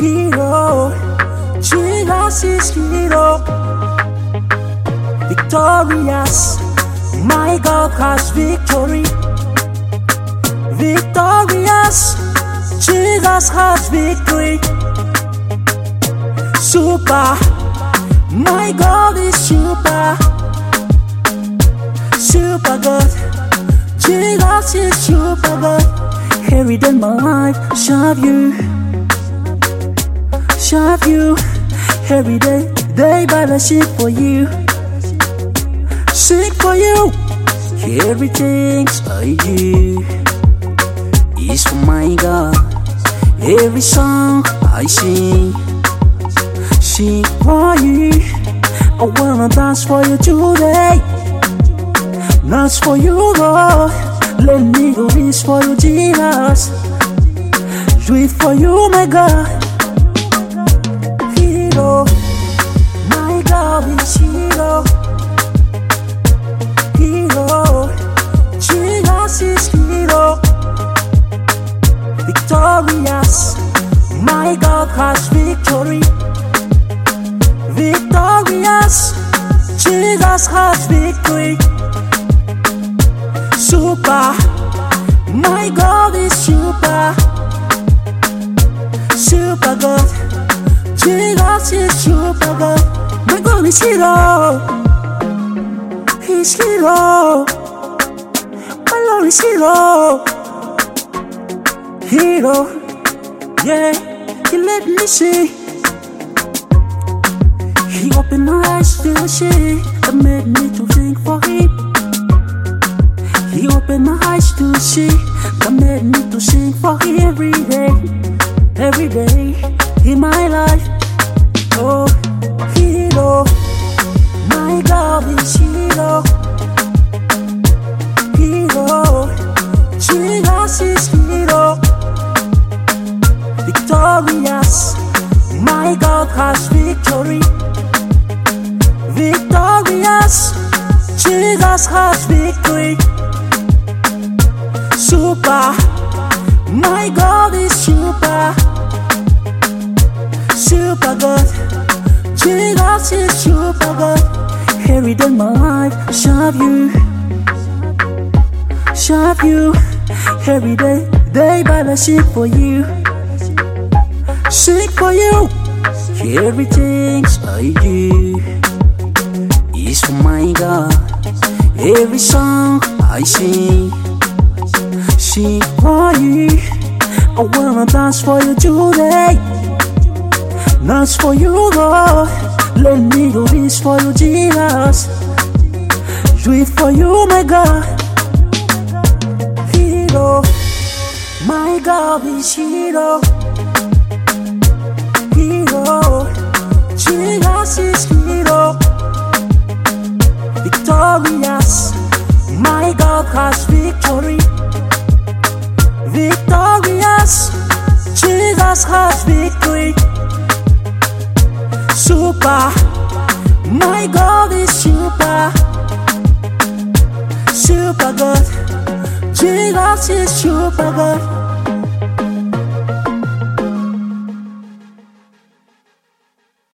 hero. Jesus is hero. Victorious, my God has victory. Victorious, Jesus has victory. Super, my God is super. Super God, Jesus is super God. Every day my life, serve you. Serve you. Every day, day by day, sing for you. Sing for you. Everything I do is for my God. Every song I sing for you. I wanna dance for you today. Dance for you, Lord. Let me do this for you, Jesus. Do it for you, my God. Hero, my God is hero. Hero, Jesus is hero. Victorious, my God has victory. Victorious, Jesus has victory. Super, my God is super. Super God, Jesus is super God. My God is hero. He's hero. My Lord is hero. Hero, yeah, he let me see. He opened my eyes to see. That made me to think for him. He opened my eyes to see. That made me to sing for him every day in my life. Oh, hero, my God is hero. Hero, Jesus is hero. Victorious, my God has victory. Victorious, Jesus has victory. Super, my God is super. Super God, Jesus is super God. Every day my life, serve you. Serve you. Every day, day by day, sing for you. Sing for you. Everything I do is for my God. Every song I sing for you. I wanna dance for you today. Dance for you, Lord. Let me do this for you, Jesus. Do it for you, my God. Hero, my God is hero. Hero, Jesus is hero. Victorious, my God has victory. Victorious, Jesus has victory. Super, my God is super. Super God, Jesus is super God.